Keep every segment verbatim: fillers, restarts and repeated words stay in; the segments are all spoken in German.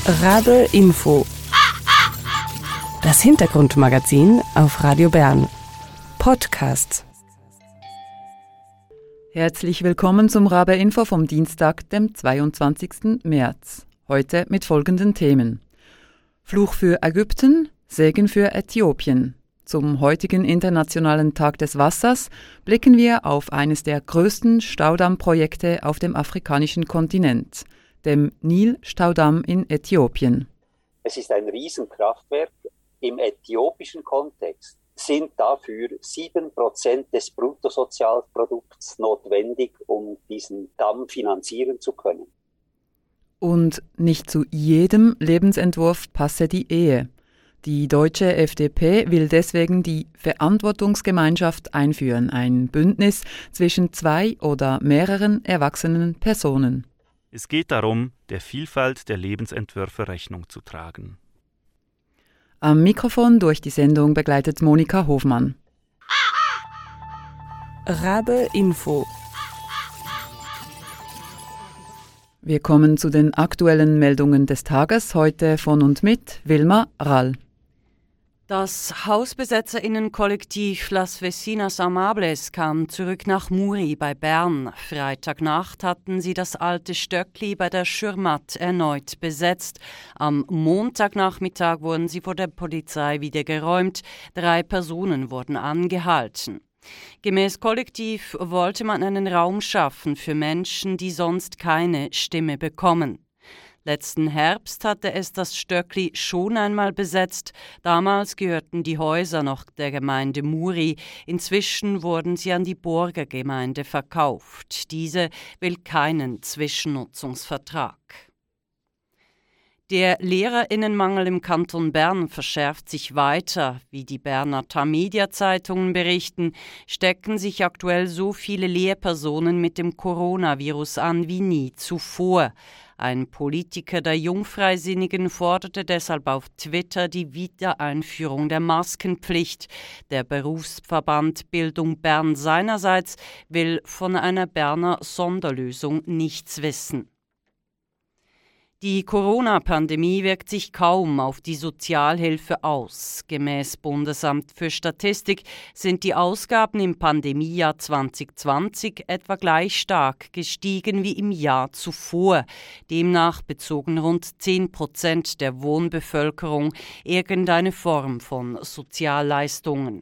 Rabe Info. Das Hintergrundmagazin auf Radio Bern. Podcast. Herzlich willkommen zum Rabe Info vom Dienstag, dem zweiundzwanzigsten März. Heute mit folgenden Themen: Fluch für Ägypten, Segen für Äthiopien. Zum heutigen Internationalen Tag des Wassers blicken wir auf eines der größten Staudammprojekte auf dem afrikanischen Kontinent, dem Nil-Staudamm in Äthiopien. Es ist ein Riesenkraftwerk. Im äthiopischen Kontext sind dafür sieben Prozent des Bruttosozialprodukts notwendig, um diesen Damm finanzieren zu können. Und nicht zu jedem Lebensentwurf passe die Ehe. Die deutsche F D P will deswegen die Verantwortungsgemeinschaft einführen, ein Bündnis zwischen zwei oder mehreren erwachsenen Personen. Es geht darum, der Vielfalt der Lebensentwürfe Rechnung zu tragen. Am Mikrofon durch die Sendung begleitet Monika Hofmann. Rabe Info. Wir kommen zu den aktuellen Meldungen des Tages, heute von und mit Wilma Rall. Das HausbesetzerInnen-Kollektiv Las Vecinas Amables kam zurück nach Muri bei Bern. Freitagnacht hatten sie das alte Stöckli bei der Schürmatt erneut besetzt. Am Montagnachmittag wurden sie vor der Polizei wieder geräumt. Drei Personen wurden angehalten. Gemäß Kollektiv wollte man einen Raum schaffen für Menschen, die sonst keine Stimme bekommen. Letzten Herbst hatte es das Stöckli schon einmal besetzt. Damals gehörten die Häuser noch der Gemeinde Muri. Inzwischen wurden sie an die Burger Gemeinde verkauft. Diese will keinen Zwischennutzungsvertrag. Der Lehrerinnenmangel im Kanton Bern verschärft sich weiter. Wie die Berner Tamedia-Zeitungen berichten, stecken sich aktuell so viele Lehrpersonen mit dem Coronavirus an wie nie zuvor. Ein Politiker der Jungfreisinnigen forderte deshalb auf Twitter die Wiedereinführung der Maskenpflicht. Der Berufsverband Bildung Bern seinerseits will von einer Berner Sonderlösung nichts wissen. Die Corona-Pandemie wirkt sich kaum auf die Sozialhilfe aus. Gemäß Bundesamt für Statistik sind die Ausgaben im Pandemiejahr zwanzig zwanzig etwa gleich stark gestiegen wie im Jahr zuvor. Demnach bezogen rund zehn Prozent der Wohnbevölkerung irgendeine Form von Sozialleistungen.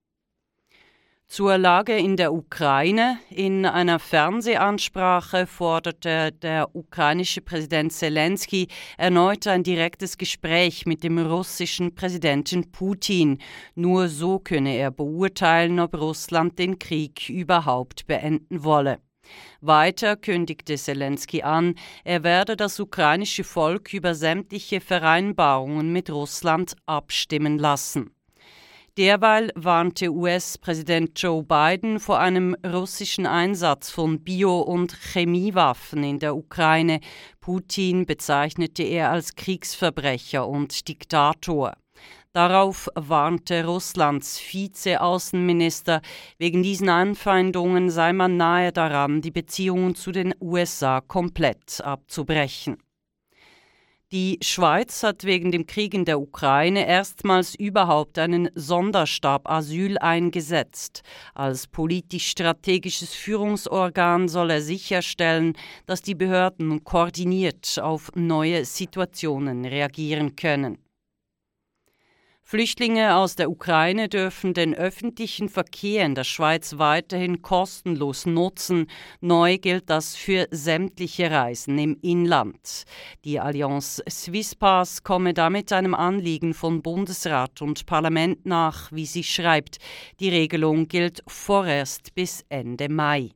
Zur Lage in der Ukraine. In einer Fernsehansprache forderte der ukrainische Präsident Zelensky erneut ein direktes Gespräch mit dem russischen Präsidenten Putin. Nur so könne er beurteilen, ob Russland den Krieg überhaupt beenden wolle. Weiter kündigte Zelensky an, er werde das ukrainische Volk über sämtliche Vereinbarungen mit Russland abstimmen lassen. Derweil warnte U S-Präsident Joe Biden vor einem russischen Einsatz von Bio- und Chemiewaffen in der Ukraine. Putin bezeichnete er als Kriegsverbrecher und Diktator. Darauf warnte Russlands Vize-Außenminister, wegen diesen Anfeindungen sei man nahe daran, die Beziehungen zu den U S A komplett abzubrechen. Die Schweiz hat wegen dem Krieg in der Ukraine erstmals überhaupt einen Sonderstab Asyl eingesetzt. Als politisch-strategisches Führungsorgan soll er sicherstellen, dass die Behörden koordiniert auf neue Situationen reagieren können. Flüchtlinge aus der Ukraine dürfen den öffentlichen Verkehr in der Schweiz weiterhin kostenlos nutzen. Neu gilt das für sämtliche Reisen im Inland. Die Allianz Swisspass komme damit einem Anliegen von Bundesrat und Parlament nach, wie sie schreibt. Die Regelung gilt vorerst bis Ende Mai.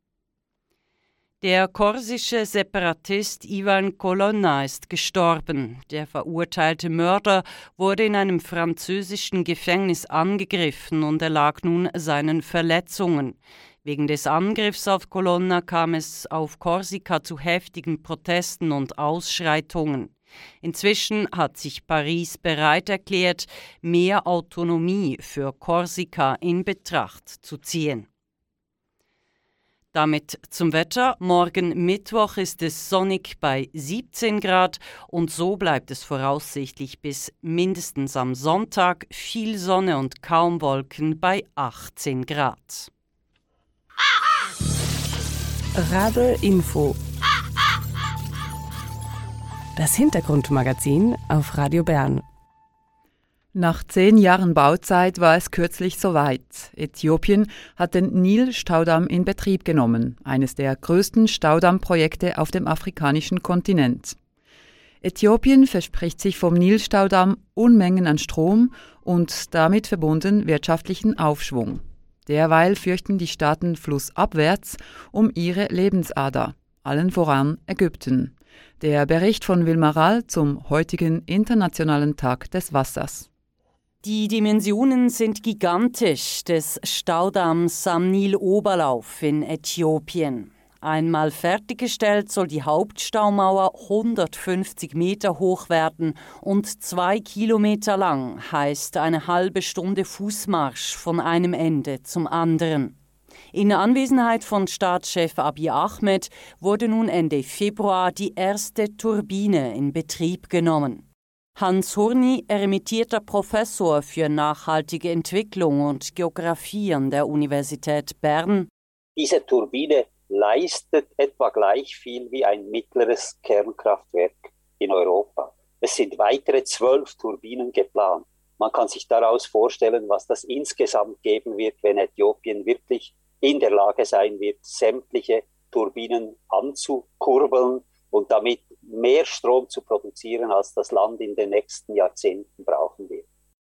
Der korsische Separatist Ivan Colonna ist gestorben. Der verurteilte Mörder wurde in einem französischen Gefängnis angegriffen und erlag nun seinen Verletzungen. Wegen des Angriffs auf Colonna kam es auf Korsika zu heftigen Protesten und Ausschreitungen. Inzwischen hat sich Paris bereit erklärt, mehr Autonomie für Korsika in Betracht zu ziehen. Damit zum Wetter. Morgen Mittwoch ist es sonnig bei siebzehn Grad und so bleibt es voraussichtlich bis mindestens am Sonntag viel Sonne und kaum Wolken bei achtzehn Grad. Rabe Info. Das Hintergrundmagazin auf Radio Bern. Nach zehn Jahren Bauzeit war es kürzlich soweit. Äthiopien hat den Nil-Staudamm in Betrieb genommen, eines der größten Staudammprojekte auf dem afrikanischen Kontinent. Äthiopien verspricht sich vom Nil-Staudamm Unmengen an Strom und damit verbunden wirtschaftlichen Aufschwung. Derweil fürchten die Staaten flussabwärts um ihre Lebensader, allen voran Ägypten. Der Bericht von Wilma Rall zum heutigen Internationalen Tag des Wassers. Die Dimensionen sind gigantisch des Staudamms am Nil-Oberlauf in Äthiopien. Einmal fertiggestellt soll die Hauptstaumauer hundertfünfzig Meter hoch werden und zwei Kilometer lang, heißt eine halbe Stunde Fußmarsch von einem Ende zum anderen. In Anwesenheit von Staatschef Abiy Ahmed wurde nun Ende Februar die erste Turbine in Betrieb genommen. Hans Hurni, emeritierter Professor für nachhaltige Entwicklung und Geographie an der Universität Bern. Diese Turbine leistet etwa gleich viel wie ein mittleres Kernkraftwerk in Europa. Es sind weitere zwölf Turbinen geplant. Man kann sich daraus vorstellen, was das insgesamt geben wird, wenn Äthiopien wirklich in der Lage sein wird, sämtliche Turbinen anzukurbeln und damit mehr Strom zu produzieren, als das Land in den nächsten Jahrzehnten brauchen wird.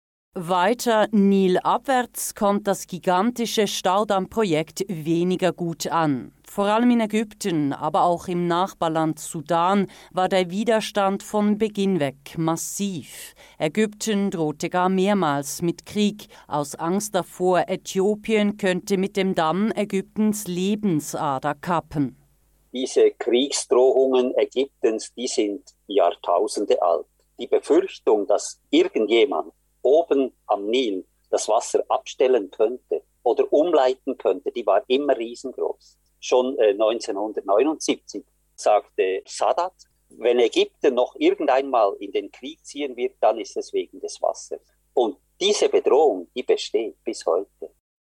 Weiter nilabwärts kommt das gigantische Staudammprojekt weniger gut an. Vor allem in Ägypten, aber auch im Nachbarland Sudan war der Widerstand von Beginn weg massiv. Ägypten drohte gar mehrmals mit Krieg. Aus Angst davor, Äthiopien könnte mit dem Damm Ägyptens Lebensader kappen. Diese Kriegsdrohungen Ägyptens, die sind Jahrtausende alt. Die Befürchtung, dass irgendjemand oben am Nil das Wasser abstellen könnte oder umleiten könnte, die war immer riesengroß. Schon äh, neunzehnhundertneunundsiebzig sagte Sadat, wenn Ägypten noch irgendeinmal in den Krieg ziehen wird, dann ist es wegen des Wassers. Und diese Bedrohung, die besteht bis heute.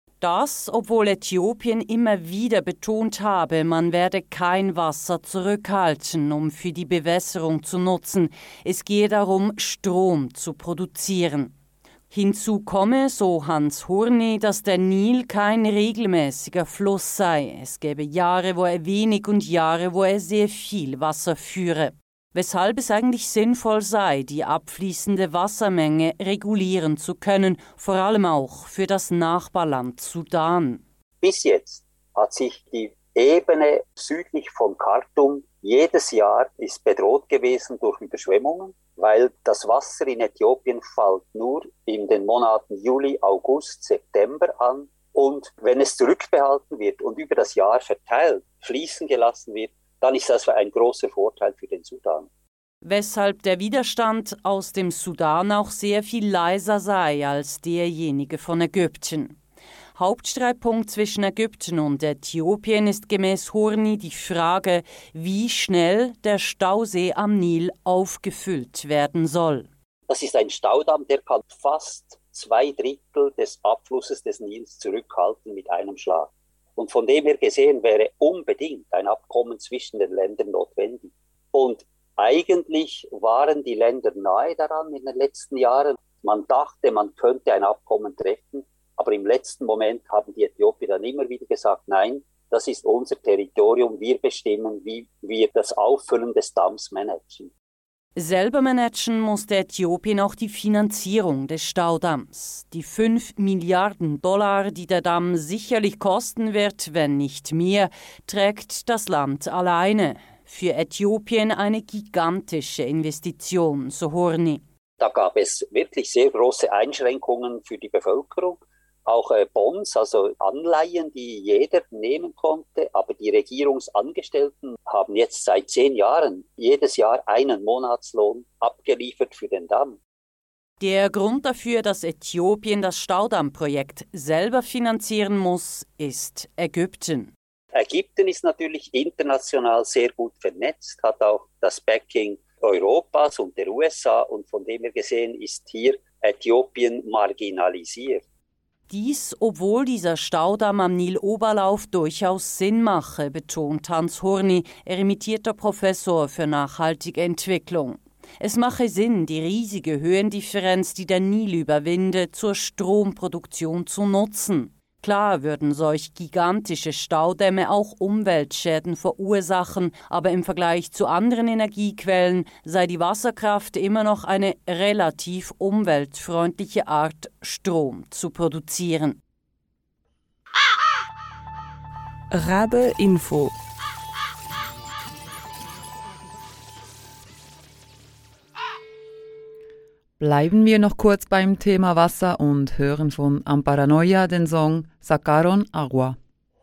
Das, obwohl Äthiopien immer wieder betont habe, man werde kein Wasser zurückhalten, um für die Bewässerung zu nutzen. Es gehe darum, Strom zu produzieren. Hinzu komme, so Hans Hurni, dass der Nil kein regelmäßiger Fluss sei. Es gäbe Jahre, wo er wenig und Jahre, wo er sehr viel Wasser führe. Weshalb es eigentlich sinnvoll sei, die abfließende Wassermenge regulieren zu können, vor allem auch für das Nachbarland Sudan. Bis jetzt hat sich die Ebene südlich von Khartoum jedes Jahr ist bedroht gewesen durch Überschwemmungen, weil das Wasser in Äthiopien fällt nur in den Monaten Juli, August, September an. Und wenn es zurückbehalten wird und über das Jahr verteilt fließen gelassen wird, dann ist das ein großer Vorteil für den Sudan. Weshalb der Widerstand aus dem Sudan auch sehr viel leiser sei als derjenige von Ägypten. Hauptstreitpunkt zwischen Ägypten und Äthiopien ist gemäß Hurni die Frage, wie schnell der Stausee am Nil aufgefüllt werden soll. Das ist ein Staudamm, der kann fast zwei Drittel des Abflusses des Nils zurückhalten mit einem Schlag. Und von dem her gesehen wäre unbedingt ein Abkommen zwischen den Ländern notwendig. Und eigentlich waren die Länder nahe daran in den letzten Jahren. Man dachte, man könnte ein Abkommen treffen, aber im letzten Moment haben die Äthiopier dann immer wieder gesagt, nein, das ist unser Territorium, wir bestimmen, wie wir das Auffüllen des Damms managen. Selber managen musste Äthiopien auch die Finanzierung des Staudamms. Die fünf Milliarden Dollar, die der Damm sicherlich kosten wird, wenn nicht mehr, trägt das Land alleine. Für Äthiopien eine gigantische Investition, so Hurni. Da gab es wirklich sehr große Einschränkungen für die Bevölkerung. Auch äh, Bonds, also Anleihen, die jeder nehmen konnte. Aber die Regierungsangestellten haben jetzt seit zehn Jahren jedes Jahr einen Monatslohn abgeliefert für den Damm. Der Grund dafür, dass Äthiopien das Staudammprojekt selber finanzieren muss, ist Ägypten. Ägypten ist natürlich international sehr gut vernetzt, hat auch das Backing Europas und der U S A und von dem her gesehen ist hier Äthiopien marginalisiert. Dies, obwohl dieser Staudamm am Niloberlauf durchaus Sinn mache, betont Hans Hurni, emeritierter Professor für nachhaltige Entwicklung. Es mache Sinn, die riesige Höhendifferenz, die der Nil überwinde, zur Stromproduktion zu nutzen. Klar würden solch gigantische Staudämme auch Umweltschäden verursachen, aber im Vergleich zu anderen Energiequellen sei die Wasserkraft immer noch eine relativ umweltfreundliche Art, Strom zu produzieren. Rabe Info. Bleiben wir noch kurz beim Thema Wasser und hören von Amparanoia den Song Sacaron Agua.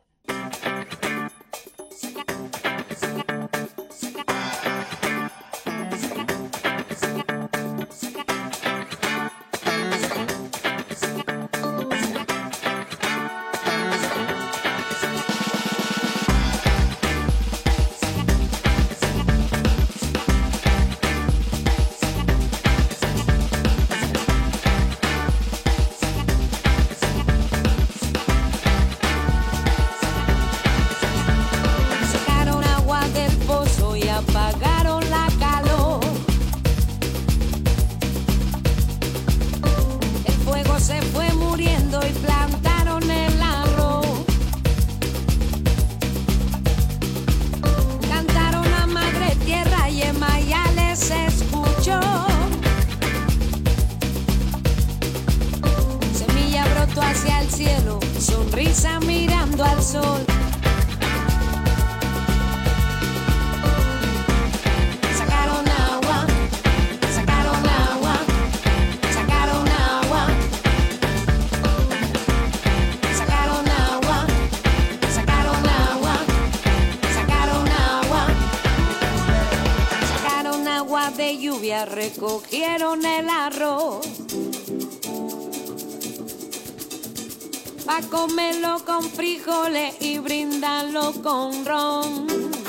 Recogieron el arroz pa' comerlo con frijoles y brindarlo con ron.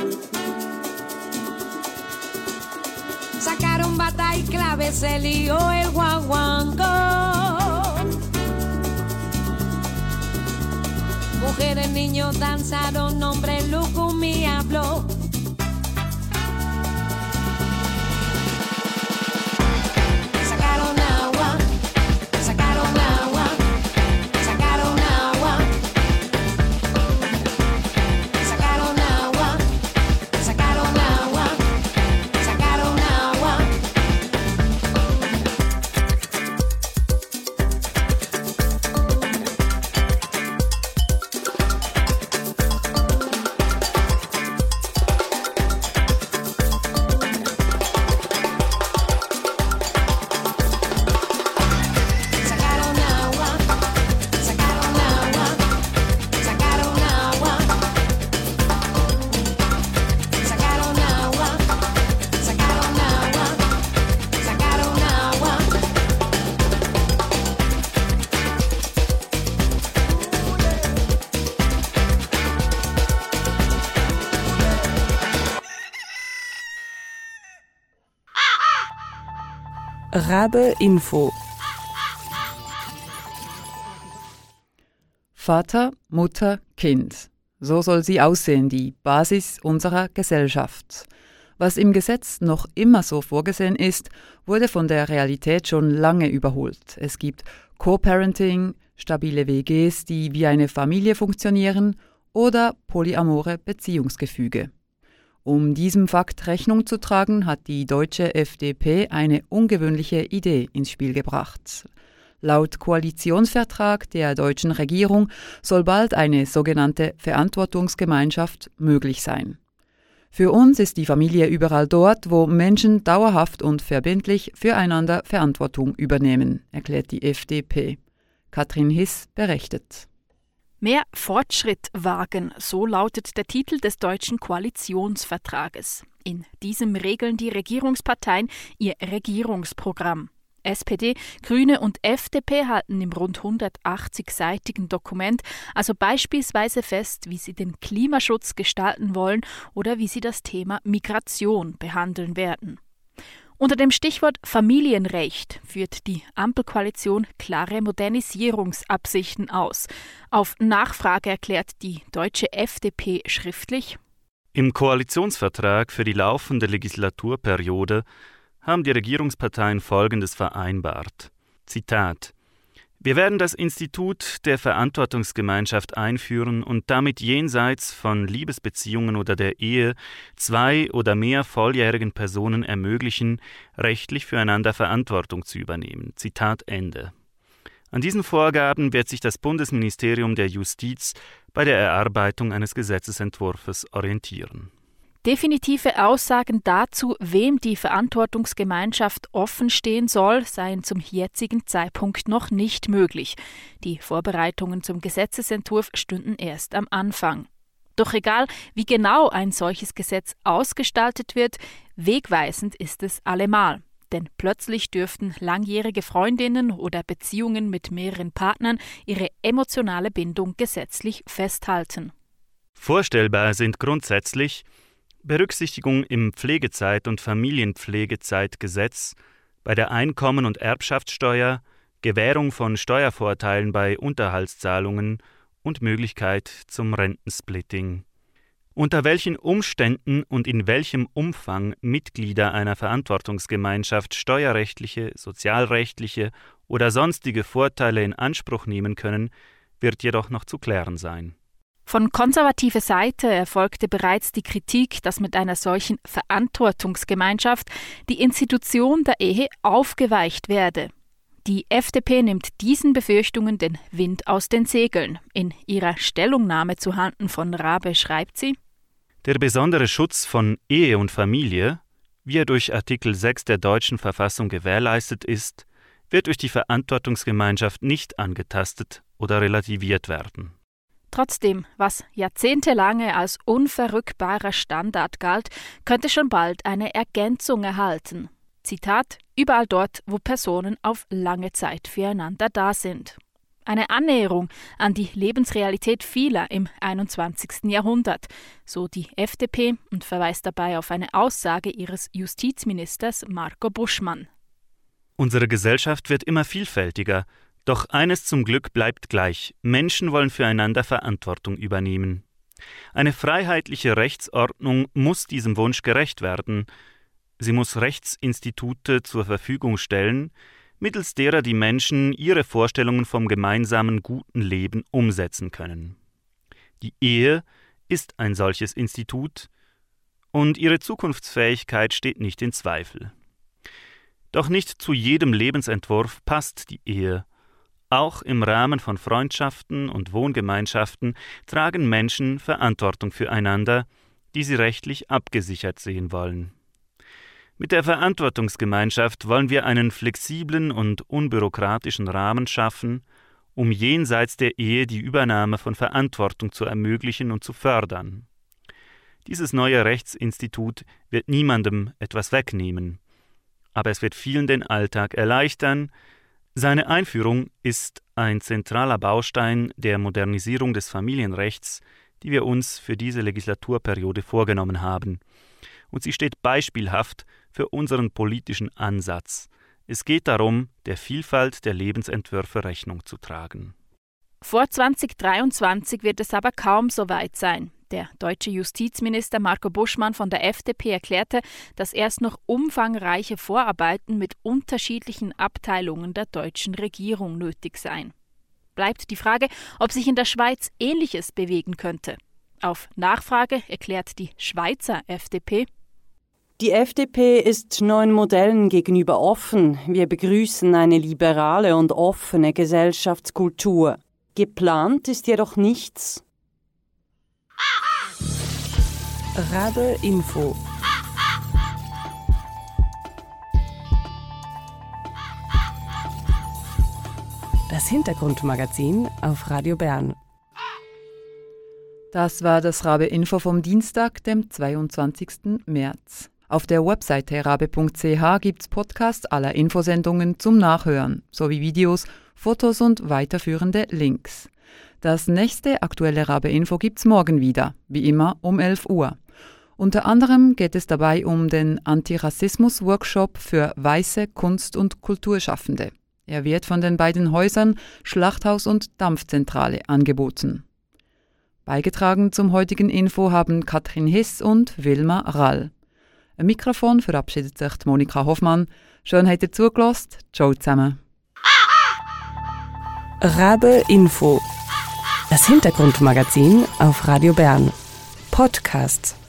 Sacaron bata y clave, se lió el guaguanco. Mujeres, niños danzaron, hombres, lucumí habló. Rabe Info. Vater, Mutter, Kind. So soll sie aussehen, die Basis unserer Gesellschaft. Was im Gesetz noch immer so vorgesehen ist, wurde von der Realität schon lange überholt. Es gibt Co-Parenting, stabile W Gs, die wie eine Familie funktionieren, oder polyamore Beziehungsgefüge. Um diesem Fakt Rechnung zu tragen, hat die deutsche F D P eine ungewöhnliche Idee ins Spiel gebracht. Laut Koalitionsvertrag der deutschen Regierung soll bald eine sogenannte Verantwortungsgemeinschaft möglich sein. Für uns ist die Familie überall dort, wo Menschen dauerhaft und verbindlich füreinander Verantwortung übernehmen, erklärt die F D P. Katrin Hiss berichtet. Mehr Fortschritt wagen, so lautet der Titel des deutschen Koalitionsvertrages. In diesem regeln die Regierungsparteien ihr Regierungsprogramm. S P D, Grüne und F D P halten im rund hundertachtzig-seitigen Dokument also beispielsweise fest, wie sie den Klimaschutz gestalten wollen oder wie sie das Thema Migration behandeln werden. Unter dem Stichwort Familienrecht führt die Ampelkoalition klare Modernisierungsabsichten aus. Auf Nachfrage erklärt die deutsche F D P schriftlich: Im Koalitionsvertrag für die laufende Legislaturperiode haben die Regierungsparteien Folgendes vereinbart. Zitat: Wir werden das Institut der Verantwortungsgemeinschaft einführen und damit jenseits von Liebesbeziehungen oder der Ehe zwei oder mehr volljährigen Personen ermöglichen, rechtlich füreinander Verantwortung zu übernehmen. Zitat Ende. An diesen Vorgaben wird sich das Bundesministerium der Justiz bei der Erarbeitung eines Gesetzesentwurfs orientieren. Definitive Aussagen dazu, wem die Verantwortungsgemeinschaft offen stehen soll, seien zum jetzigen Zeitpunkt noch nicht möglich. Die Vorbereitungen zum Gesetzesentwurf stünden erst am Anfang. Doch egal, wie genau ein solches Gesetz ausgestaltet wird, wegweisend ist es allemal. Denn plötzlich dürften langjährige Freundinnen oder Beziehungen mit mehreren Partnern ihre emotionale Bindung gesetzlich festhalten. Vorstellbar sind grundsätzlich Berücksichtigung im Pflegezeit- und Familienpflegezeitgesetz, bei der Einkommen- und Erbschaftssteuer, Gewährung von Steuervorteilen bei Unterhaltszahlungen und Möglichkeit zum Rentensplitting. Unter welchen Umständen und in welchem Umfang Mitglieder einer Verantwortungsgemeinschaft steuerrechtliche, sozialrechtliche oder sonstige Vorteile in Anspruch nehmen können, wird jedoch noch zu klären sein. Von konservativer Seite erfolgte bereits die Kritik, dass mit einer solchen Verantwortungsgemeinschaft die Institution der Ehe aufgeweicht werde. Die F D P nimmt diesen Befürchtungen den Wind aus den Segeln. In ihrer Stellungnahme zuhanden von Rabe schreibt sie: Der besondere Schutz von Ehe und Familie, wie er durch Artikel sechs der deutschen Verfassung gewährleistet ist, wird durch die Verantwortungsgemeinschaft nicht angetastet oder relativiert werden. Trotzdem, was jahrzehntelange als unverrückbarer Standard galt, könnte schon bald eine Ergänzung erhalten. Zitat: Überall dort, wo Personen auf lange Zeit füreinander da sind. Eine Annäherung an die Lebensrealität vieler im einundzwanzigsten Jahrhundert, so die F D P und verweist dabei auf eine Aussage ihres Justizministers Marco Buschmann. Unsere Gesellschaft wird immer vielfältiger. Doch eines zum Glück bleibt gleich: Menschen wollen füreinander Verantwortung übernehmen. Eine freiheitliche Rechtsordnung muss diesem Wunsch gerecht werden. Sie muss Rechtsinstitute zur Verfügung stellen, mittels derer die Menschen ihre Vorstellungen vom gemeinsamen guten Leben umsetzen können. Die Ehe ist ein solches Institut und ihre Zukunftsfähigkeit steht nicht in Zweifel. Doch nicht zu jedem Lebensentwurf passt die Ehe. Auch im Rahmen von Freundschaften und Wohngemeinschaften tragen Menschen Verantwortung füreinander, die sie rechtlich abgesichert sehen wollen. Mit der Verantwortungsgemeinschaft wollen wir einen flexiblen und unbürokratischen Rahmen schaffen, um jenseits der Ehe die Übernahme von Verantwortung zu ermöglichen und zu fördern. Dieses neue Rechtsinstitut wird niemandem etwas wegnehmen, aber es wird vielen den Alltag erleichtern. Seine Einführung ist ein zentraler Baustein der Modernisierung des Familienrechts, die wir uns für diese Legislaturperiode vorgenommen haben. Und sie steht beispielhaft für unseren politischen Ansatz. Es geht darum, der Vielfalt der Lebensentwürfe Rechnung zu tragen. Vor zweitausenddreiundzwanzig wird es aber kaum so weit sein. Der deutsche Justizminister Marco Buschmann von der F D P erklärte, dass erst noch umfangreiche Vorarbeiten mit unterschiedlichen Abteilungen der deutschen Regierung nötig seien. Bleibt die Frage, ob sich in der Schweiz Ähnliches bewegen könnte. Auf Nachfrage erklärt die Schweizer F D P: Die F D P ist neuen Modellen gegenüber offen. Wir begrüßen eine liberale und offene Gesellschaftskultur. Geplant ist jedoch nichts. Rabe Info. Das Hintergrundmagazin auf Radio Bern. Das war das Rabe Info vom Dienstag, dem zweiundzwanzigsten März. Auf der Webseite rabe punkt c h gibt es Podcasts aller Infosendungen zum Nachhören, sowie Videos, Fotos und weiterführende Links. Das nächste aktuelle Rabe-Info gibt's morgen wieder, wie immer um elf Uhr. Unter anderem geht es dabei um den Antirassismus-Workshop für weiße Kunst- und Kulturschaffende. Er wird von den beiden Häusern Schlachthaus und Dampfzentrale angeboten. Beigetragen zum heutigen Info haben Katrin Hiss und Wilma Rall. Ein Mikrofon verabschiedet sich Monika Hoffmann. Schön habt ihr zugelassen. Ciao zusammen. Rabe Info. Das Hintergrundmagazin auf Radio Bern. Podcast.